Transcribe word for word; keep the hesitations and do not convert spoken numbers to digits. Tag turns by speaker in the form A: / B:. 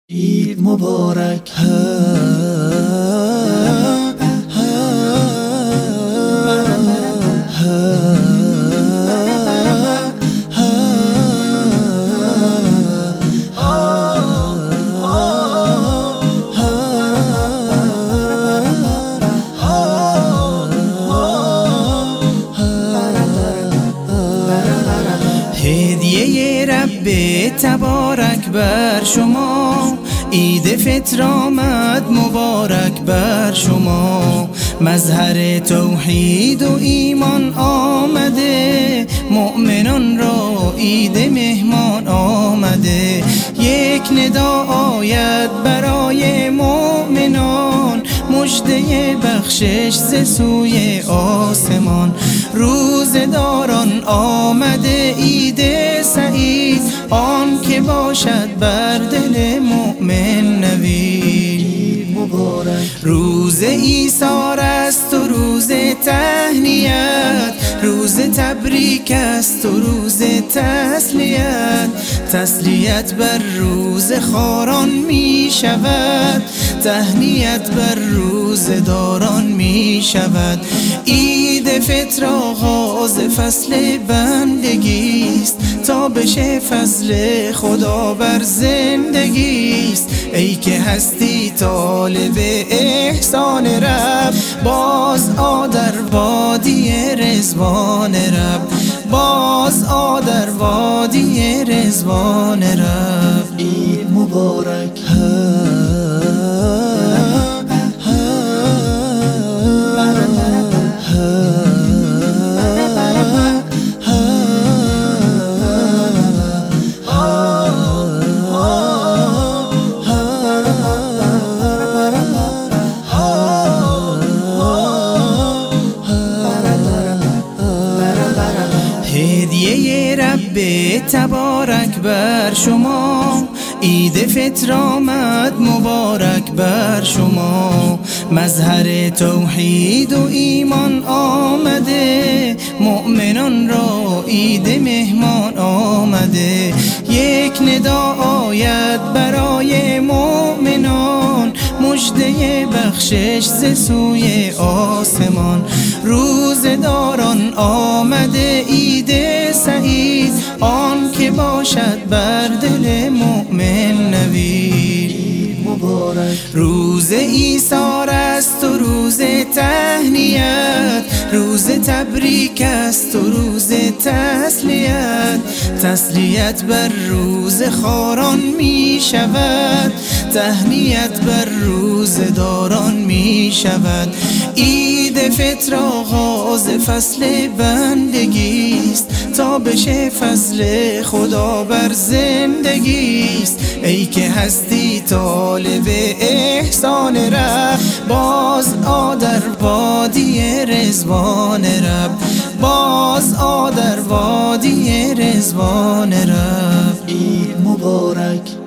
A: عید مبارک.
B: هدیه رب تبارک بر شما، عید فطر آمد مبارک بر شما. مظهر توحید و ایمان آمده، مؤمنان را عید مهمان آمده. یک ندا آید برای مؤمنان، مژده بخشش ز سوی آسمان. روزداران آمده عید سعید، آن که باشد بر دل مؤمن نوید. روز ایثار است و روز تهنیت، روز تبریک است و روز تسلیت. تسلیت بر روز خاران می شود، تهنیت بر روز داران می شود. عید فطر آغاز فصل بندگی است، تا بشه فضل خدا بر زندگی است. ای که هستی طالب احسان رب، باز آ در وادی رضوان رب، باز آ در وادی رضوان رب.
A: عید مبارک.
B: هدیه رب تبارک بر شما، عید فطر آمد مبارک بر شما. مظهر توحید و ایمان آمده، مؤمنان را عید مهمان آمده. یک ندا آید برای مؤمنان، مژده بخشش ز سوی آسمان. روزداران آمده عید سعید، آن که باشد بر دل مؤمن نوید. روز ایثار است و روز تهنیت، روز تبریک است و روز تسلیت. تسلیت بر روز خاران می شود، تهنیت بر روز داران می شود. عید فطر آغاز فصل بندگی است، تا بشه فضل خدا بر زندگی است. ای که هستی طالب احسان رب، باز آ در وادی رضوان رب، باز آ در وادی رضوان رب.
A: عید مبارک.